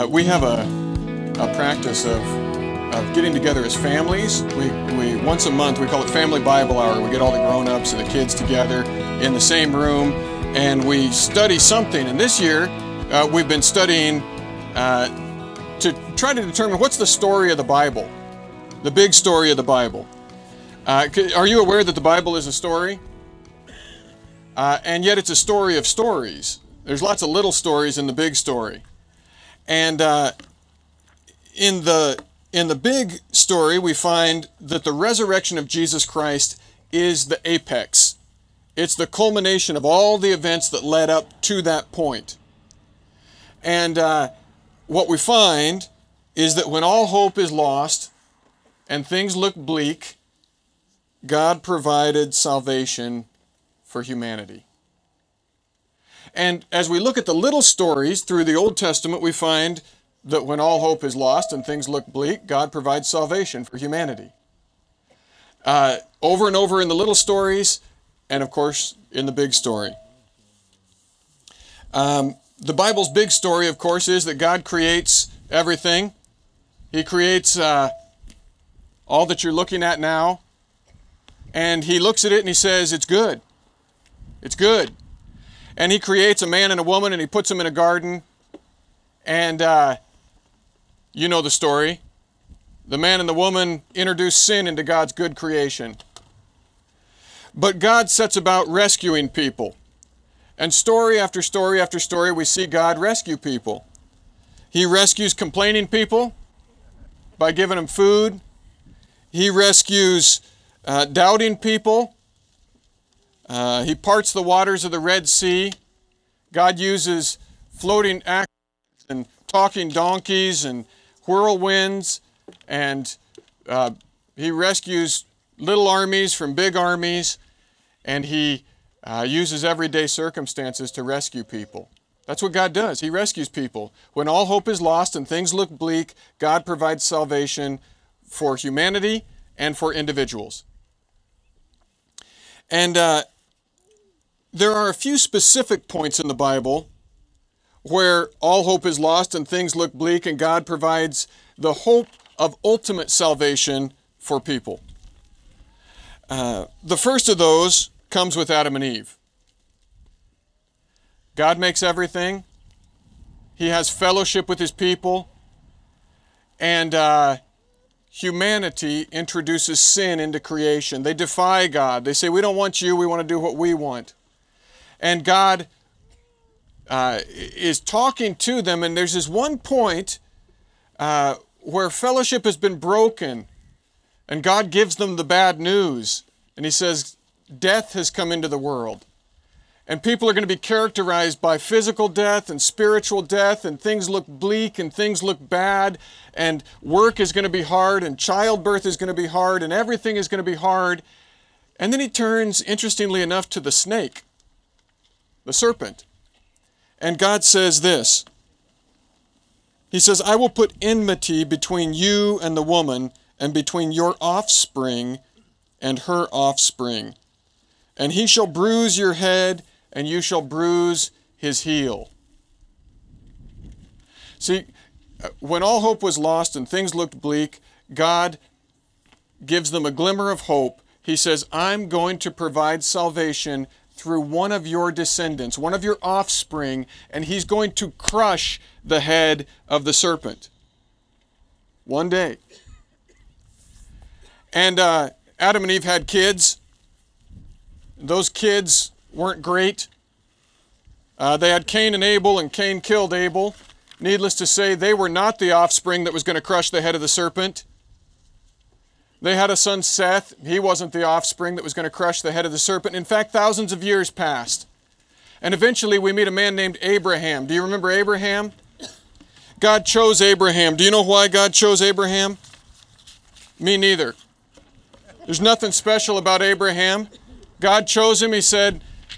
We have a practice of getting together as families. We once a month, we call it Family Bible Hour. We get all the grown-ups and the kids together in the same room, and we study something. And this year, we've been studying to try to determine what's the story of the Bible, the big story of the Bible. Are you aware that the Bible is a story? And yet it's a story of stories. There's lots of little stories in the big story. And in the big story, we find that the resurrection of Jesus Christ is the apex. It's the culmination of all the events that led up to that point. And what we find is that when all hope is lost and things look bleak, God provided salvation for humanity. And as we look at the little stories through the Old Testament, we find that when all hope is lost and things look bleak, God provides salvation for humanity. Over and over in the little stories, and of course in the big story. The Bible's big story, of course, is that God creates everything. He creates all that you're looking at now. And He looks at it and He says, it's good. It's good. And He creates a man and a woman and He puts them in a garden. And you know the story. The man and the woman introduce sin into God's good creation. But God sets about rescuing people. And story after story after story, we see God rescue people. He rescues complaining people by giving them food. He rescues doubting people. He parts the waters of the Red Sea. God uses floating axes and talking donkeys and whirlwinds, and He rescues little armies from big armies, and He uses everyday circumstances to rescue people. That's what God does. He rescues people. When all hope is lost and things look bleak, God provides salvation for humanity and for individuals. And there are a few specific points in the Bible where all hope is lost and things look bleak, and God provides the hope of ultimate salvation for people. The first of those comes with Adam and Eve. God makes everything. He has fellowship with His people. And humanity introduces sin into creation. They defy God. They say, we don't want you, we want to do what we want. And God is talking to them, and there's this one point where fellowship has been broken, and God gives them the bad news. And He says, death has come into the world. And people are going to be characterized by physical death and spiritual death, and things look bleak and things look bad, and work is going to be hard, and childbirth is going to be hard, and everything is going to be hard. And then He turns, interestingly enough, to the snake, the serpent. And God says this. He says, I will put enmity between you and the woman, and between your offspring and her offspring. And he shall bruise your head, and you shall bruise his heel. See, when all hope was lost and things looked bleak, God gives them a glimmer of hope. He says, I'm going to provide salvation through one of your descendants, one of your offspring, and He's going to crush the head of the serpent. One day. And Adam and Eve had kids. Those kids weren't great. They had Cain and Abel, and Cain killed Abel. Needless to say, they were not the offspring that was going to crush the head of the serpent. They had a son, Seth. He wasn't the offspring that was going to crush the head of the serpent. In fact, thousands of years passed. And eventually we meet a man named Abraham. Do you remember Abraham? God chose Abraham. Do you know why God chose Abraham? Me neither. There's nothing special about Abraham. God chose him. He said,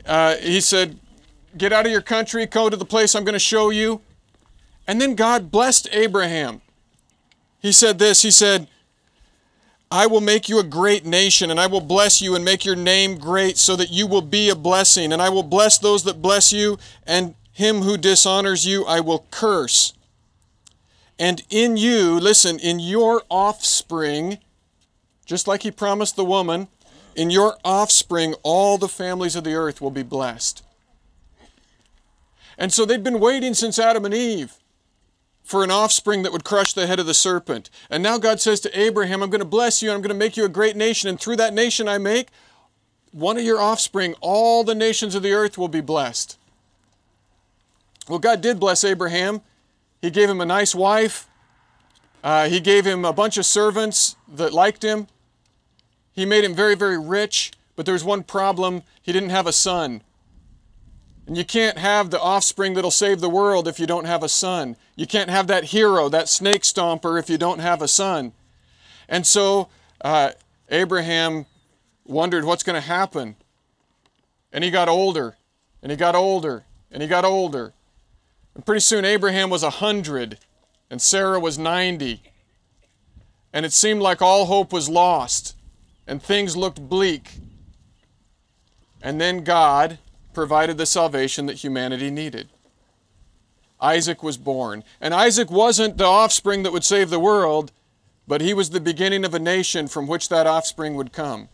get out of your country, go to the place I'm going to show you. And then God blessed Abraham. He said this, He said, I will make you a great nation, and I will bless you and make your name great so that you will be a blessing. And I will bless those that bless you, and him who dishonors you I will curse. And in you, listen, in your offspring, just like he promised the woman, in your offspring, all the families of the earth will be blessed. And so they'd been waiting since Adam and Eve for an offspring that would crush the head of the serpent. And now God says to Abraham, I'm going to bless you and I'm going to make you a great nation. And through that nation I make, one of your offspring, all the nations of the earth will be blessed. Well, God did bless Abraham. He gave him a nice wife. He gave him a bunch of servants that liked him. He made him very, very rich, but there was one problem. He didn't have a son. And you can't have the offspring that'll save the world if you don't have a son. You can't have that hero, that snake stomper, if you don't have a son. And so Abraham wondered what's going to happen. And he got older, and he got older, and he got older. And pretty soon Abraham was 100, and Sarah was 90. And it seemed like all hope was lost, and things looked bleak. And then God provided the salvation that humanity needed. Isaac was born. And Isaac wasn't the offspring that would save the world, but he was the beginning of a nation from which that offspring would come.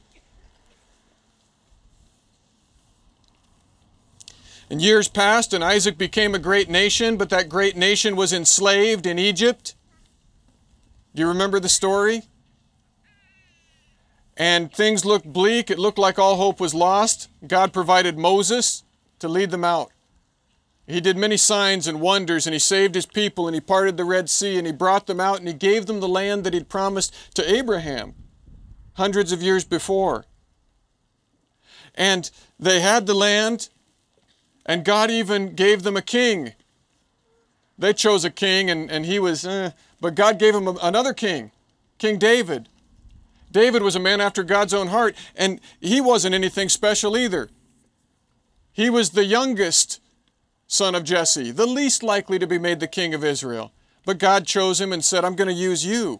And years passed, and Isaac became a great nation, but that great nation was enslaved in Egypt. Do you remember the story? And things looked bleak. It looked like all hope was lost. God provided Moses to lead them out. He did many signs and wonders, and he saved his people, and he parted the Red Sea, and he brought them out, and he gave them the land that he'd promised to Abraham hundreds of years before. And they had the land, and God even gave them a king. They chose a king, and he was, but God gave them another king, King David. David was a man after God's own heart, and he wasn't anything special either. He was the youngest son of Jesse, the least likely to be made the king of Israel. But God chose him and said, I'm going to use you.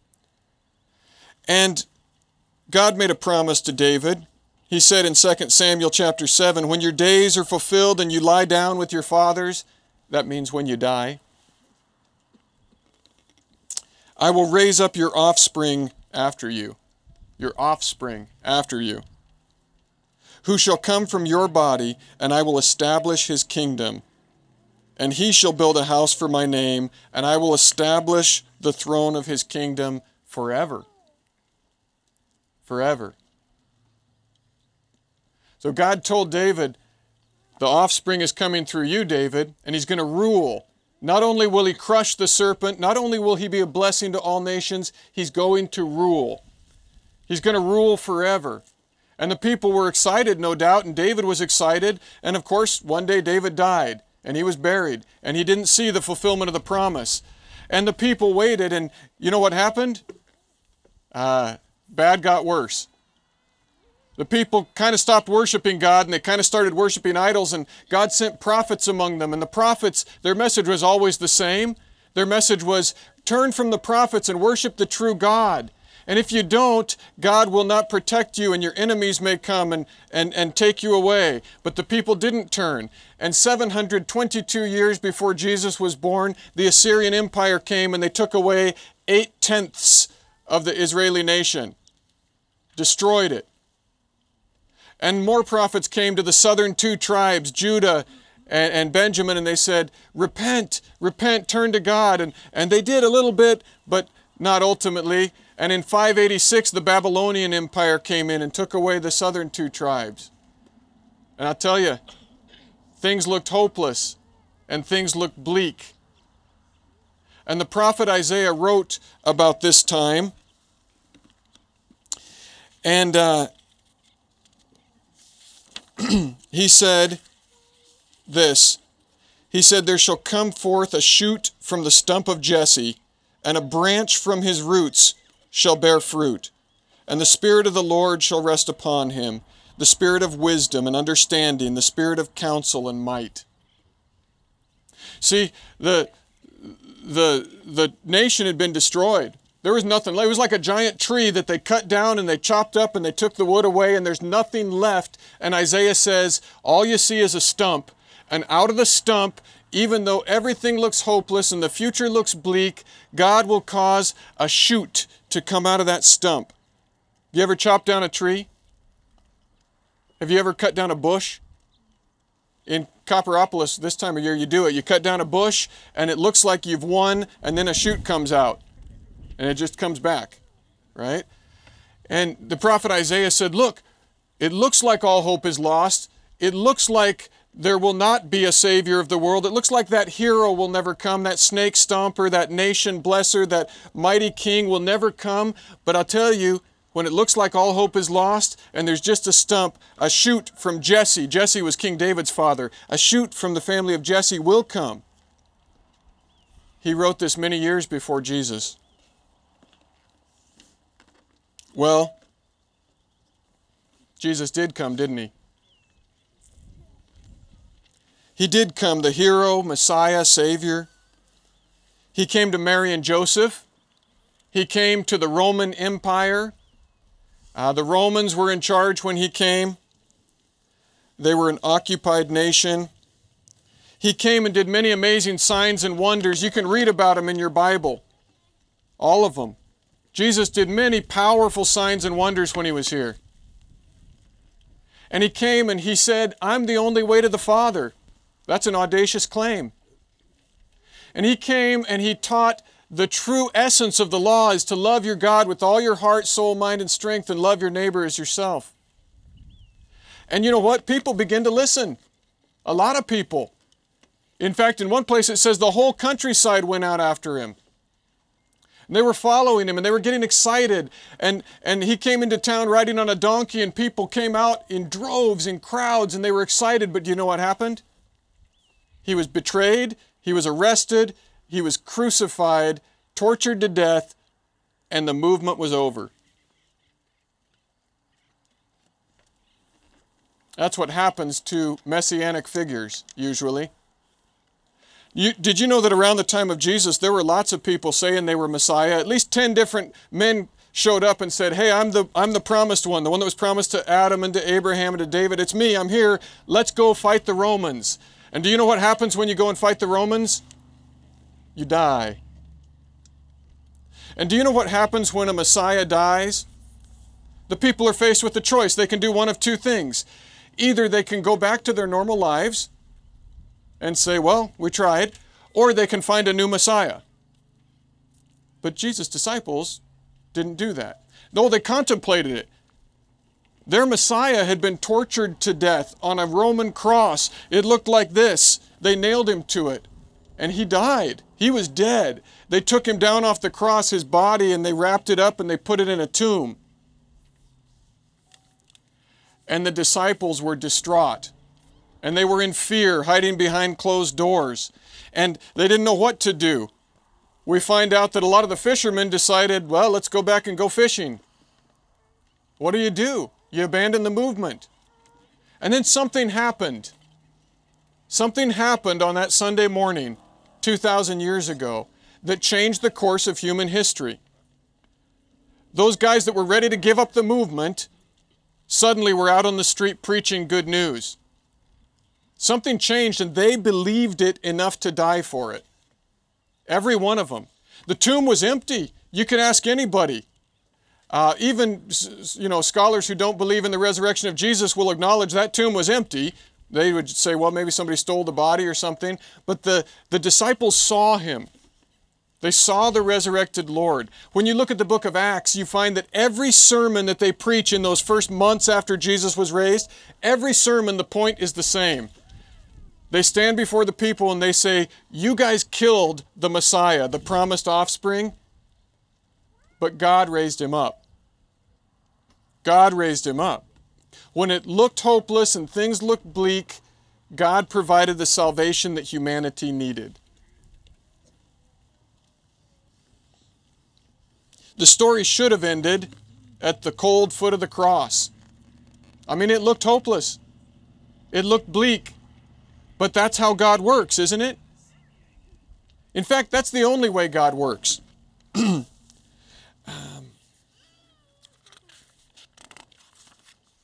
And God made a promise to David. He said in 2 Samuel chapter 7, when your days are fulfilled and you lie down with your fathers, that means when you die, I will raise up your offspring after you. Your offspring after you, who shall come from your body, and I will establish his kingdom. And he shall build a house for my name, and I will establish the throne of his kingdom forever. Forever. So God told David, the offspring is coming through you, David, and he's going to rule. Not only will he crush the serpent, not only will he be a blessing to all nations, he's going to rule. He's going to rule forever. And the people were excited, no doubt, and David was excited. And of course, one day David died, and he was buried, and he didn't see the fulfillment of the promise. And the people waited, and you know what happened? Bad got worse. The people kind of stopped worshiping God, and they kind of started worshiping idols, and God sent prophets among them. And the prophets, their message was always the same. Their message was, turn from the prophets and worship the true God. And if you don't, God will not protect you, and your enemies may come and take you away. But the people didn't turn. And 722 years before Jesus was born, the Assyrian Empire came and they took away 8/10 of the Israeli nation. Destroyed it. And more prophets came to the southern two tribes, Judah and Benjamin, and they said, repent, repent, turn to God. And they did a little bit, but not ultimately. And in 586, the Babylonian Empire came in and took away the southern two tribes. And I'll tell you, things looked hopeless and things looked bleak. And the prophet Isaiah wrote about this time. And he said this. He said, there shall come forth a shoot from the stump of Jesse, and a branch from his roots shall bear fruit. And the Spirit of the Lord shall rest upon him, the Spirit of wisdom and understanding, the Spirit of counsel and might. See, the nation had been destroyed. There was nothing. It was like a giant tree that they cut down and they chopped up and they took the wood away, and there's nothing left. And Isaiah says, all you see is a stump. And out of the stump even though everything looks hopeless and the future looks bleak, God will cause a shoot to come out of that stump. You ever chop down a tree? Have you ever cut down a bush? In Copperopolis this time of year you do it. You cut down a bush and it looks like you've won, and then a shoot comes out and it just comes back, right? And the prophet Isaiah said, look, it looks like all hope is lost. It looks like there will not be a Savior of the world. It looks like that hero will never come, that snake stomper, that nation blesser, that mighty king will never come. But I'll tell you, when it looks like all hope is lost and there's just a stump, a shoot from Jesse. Jesse was King David's father. A shoot from the family of Jesse will come. He wrote this many years before Jesus. Well, Jesus did come, didn't he? He did come, the hero, Messiah, Savior. He came to Mary and Joseph. He came to the Roman Empire. The Romans were in charge when he came. They were an occupied nation. He came and did many amazing signs and wonders. You can read about them in your Bible. All of them. Jesus did many powerful signs and wonders when he was here. And he came and he said, I'm the only way to the Father. That's an audacious claim. And he came and he taught the true essence of the law is to love your God with all your heart, soul, mind, and strength, and love your neighbor as yourself. And you know what? People begin to listen. A lot of people. In fact, in one place it says the whole countryside went out after him. And they were following him and they were getting excited. And he came into town riding on a donkey and people came out in droves, in crowds, and they were excited. But do you know what happened? He was betrayed, he was arrested, he was crucified, tortured to death, and the movement was over. That's what happens to messianic figures, usually. Did you know that around the time of Jesus, there were lots of people saying they were Messiah? At least 10 different men showed up and said, hey, I'm the promised one, the one that was promised to Adam and to Abraham and to David. It's me, I'm here. Let's go fight the Romans. And do you know what happens when you go and fight the Romans? You die. And do you know what happens when a Messiah dies? The people are faced with a choice. They can do one of two things. Either they can go back to their normal lives and say, well, we tried, or they can find a new Messiah. But Jesus' disciples didn't do that. Though they contemplated it. Their Messiah had been tortured to death on a Roman cross. It looked like this. They nailed him to it. And he died. He was dead. They took him down off the cross, his body, and they wrapped it up and they put it in a tomb. And the disciples were distraught. And they were in fear, hiding behind closed doors. And they didn't know what to do. We find out that a lot of the fishermen decided, well, let's go back and go fishing. What do? You abandon the movement. And then something happened. Something happened on that Sunday morning, 2,000 years ago, that changed the course of human history. Those guys that were ready to give up the movement suddenly were out on the street preaching good news. Something changed and they believed it enough to die for it. Every one of them. The tomb was empty. You can ask anybody. Even scholars who don't believe in the resurrection of Jesus will acknowledge that tomb was empty. They would say, well, maybe somebody stole the body or something. But the disciples saw him. They saw the resurrected Lord. When you look at the book of Acts, you find that every sermon that they preach in those first months after Jesus was raised, every sermon, the point is the same. They stand before the people and they say, you guys killed the Messiah, the promised offspring, but God raised him up. God raised him up. When it looked hopeless and things looked bleak, God provided the salvation that humanity needed. The story should have ended at the cold foot of the cross. I mean, it looked hopeless. It looked bleak. But that's how God works, isn't it? In fact, that's the only way God works.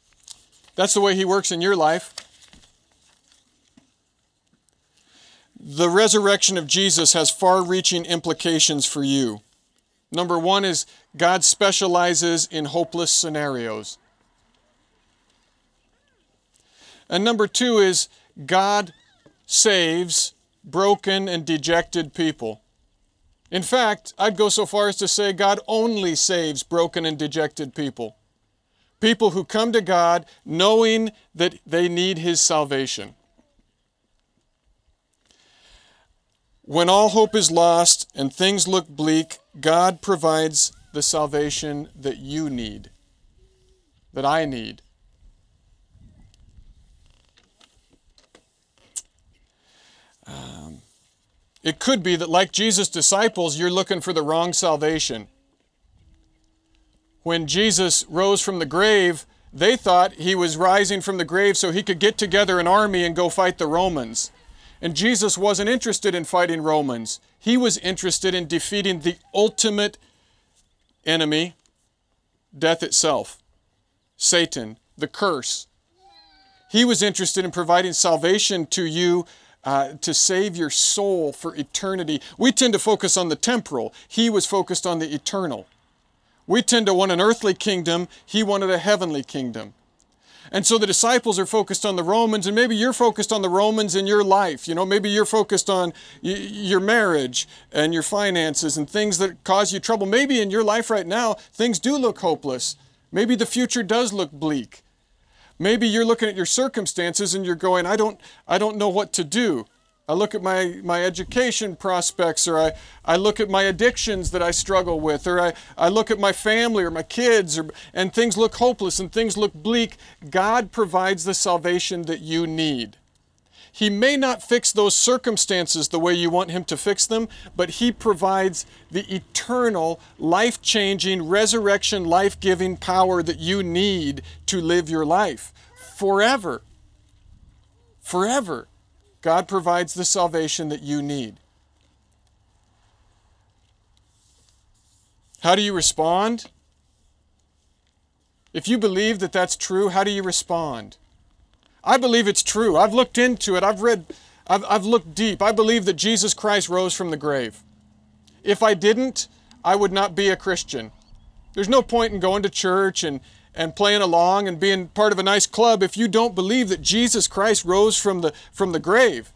That's the way he works in your life. the resurrection of Jesus has far-reaching implications for you. Number one is God specializes in hopeless scenarios. And number two is God saves broken and dejected people. In fact, I'd go so far as to say God only saves broken and dejected people. People who come to God knowing that they need His salvation. When all hope is lost and things look bleak, God provides the salvation that you need, that I need. It could be that, like Jesus' disciples, you're looking for the wrong salvation. When Jesus rose from the grave, they thought He was rising from the grave so He could get together an army and go fight the Romans. And Jesus wasn't interested in fighting Romans. He was interested in defeating the ultimate enemy, death itself, Satan, the curse. He was interested in providing salvation to you to save your soul for eternity. We tend to focus on the temporal. He was focused on the eternal. We tend to want an earthly kingdom. He wanted a heavenly kingdom. And so the disciples are focused on the Romans, and maybe you're focused on the Romans in your life. You know, maybe you're focused on your marriage and your finances and things that cause you trouble. Maybe in your life right now, things do look hopeless. Maybe the future does look bleak. Maybe you're looking at your circumstances and you're going, I don't know what to do. I look at my education prospects, or I look at my addictions that I struggle with, or I look at my family or my kids, and things look hopeless and things look bleak. God provides the salvation that you need. He may not fix those circumstances the way you want Him to fix them, but He provides the eternal, life-changing, resurrection, life-giving power that you need to live your life forever. Forever. God provides the salvation that you need. How do you respond? If you believe that that's true, how do you respond? I believe it's true. I've looked into it. I've looked deep. I believe that Jesus Christ rose from the grave. If I didn't, I would not be a Christian. There's no point in going to church and playing along and being part of a nice club if you don't believe that Jesus Christ rose from the grave.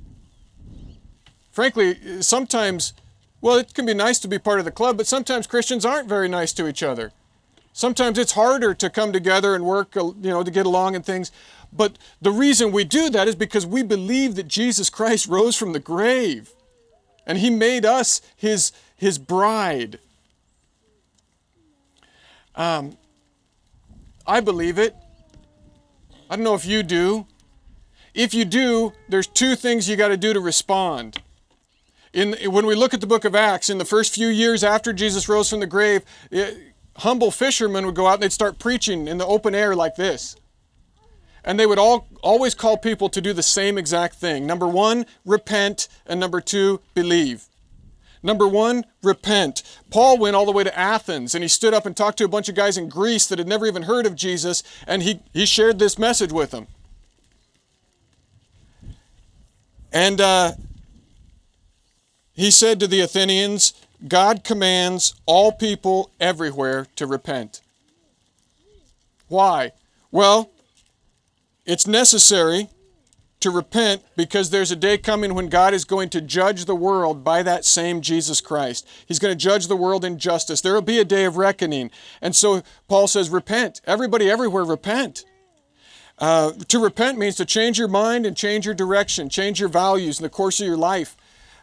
Frankly, sometimes, well, it can be nice to be part of the club, but sometimes Christians aren't very nice to each other. Sometimes it's harder to come together and work, to get along and things. But the reason we do that is because we believe that Jesus Christ rose from the grave. And He made us His bride. I believe it. I don't know if you do. If you do, there's two things you got to do to respond. When we look at the book of Acts, in the first few years after Jesus rose from the grave, humble fishermen would go out and they'd start preaching in the open air like this. And they would always call people to do the same exact thing. Number one, repent, and number two, believe. Number one, repent. Paul went all the way to Athens, and he stood up and talked to a bunch of guys in Greece that had never even heard of Jesus, and he shared this message with them. And he said to the Athenians, God commands all people everywhere to repent. Why? Well, it's necessary to repent because there's a day coming when God is going to judge the world by that same Jesus Christ. He's going to judge the world in justice. There will be a day of reckoning. And so Paul says, repent. Everybody everywhere repent. To repent means to change your mind and change your direction, change your values in the course of your life.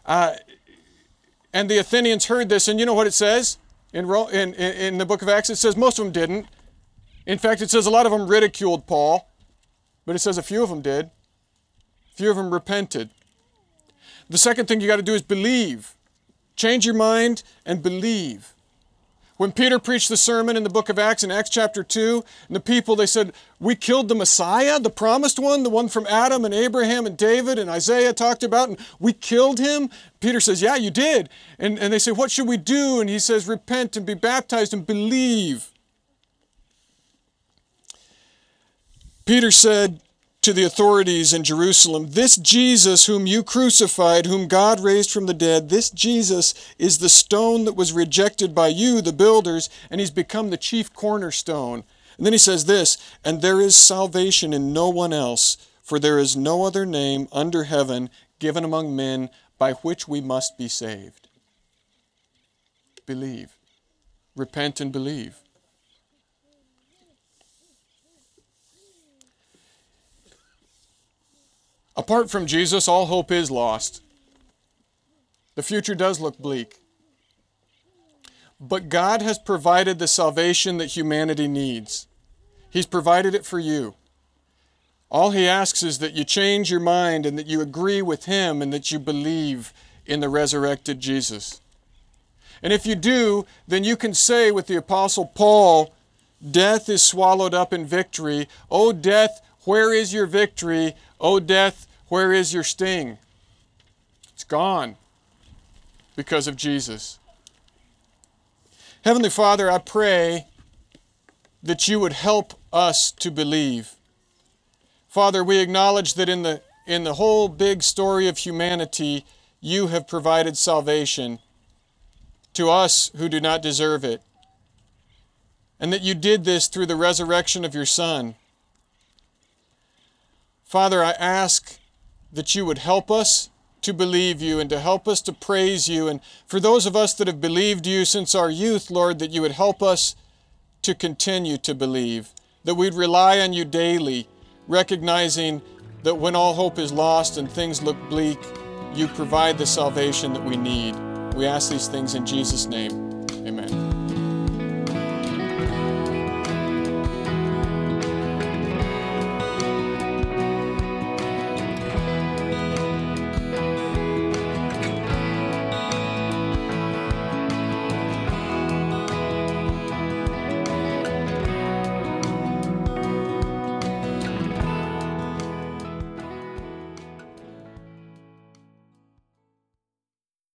And the Athenians heard this, and you know what it says? In the book of Acts, it says most of them didn't. In fact, it says a lot of them ridiculed Paul. But it says a few of them did. A few of them repented. The second thing you got to do is believe. Change your mind and believe. When Peter preached the sermon in the book of Acts, in Acts chapter 2, and the people, they said, we killed the Messiah, the promised one, the one from Adam and Abraham and David and Isaiah talked about, and we killed him. Peter says, yeah, you did. And they say, what should we do? And he says, repent and be baptized and believe. Peter said to the authorities in Jerusalem, "This Jesus whom you crucified, whom God raised from the dead, this Jesus is the stone that was rejected by you, the builders, and he's become the chief cornerstone." And then he says this, "And there is salvation in no one else, for there is no other name under heaven given among men by which we must be saved." Believe. Repent and believe. Apart from Jesus, all hope is lost. The future does look bleak. But God has provided the salvation that humanity needs. He's provided it for you. All he asks is that you change your mind and that you agree with him and that you believe in the resurrected Jesus. And if you do, then you can say with the Apostle Paul, "Death is swallowed up in victory. O death, where is your victory? O death, where is your sting?" It's gone because of Jesus. Heavenly Father, I pray that you would help us to believe. Father, we acknowledge that in the whole big story of humanity, you have provided salvation to us who do not deserve it, and that you did this through the resurrection of your Son. Father, I ask that you would help us to believe you and to help us to praise you. And for those of us that have believed you since our youth, Lord, that you would help us to continue to believe, that we'd rely on you daily, recognizing that when all hope is lost and things look bleak, you provide the salvation that we need. We ask these things in Jesus' name. Amen.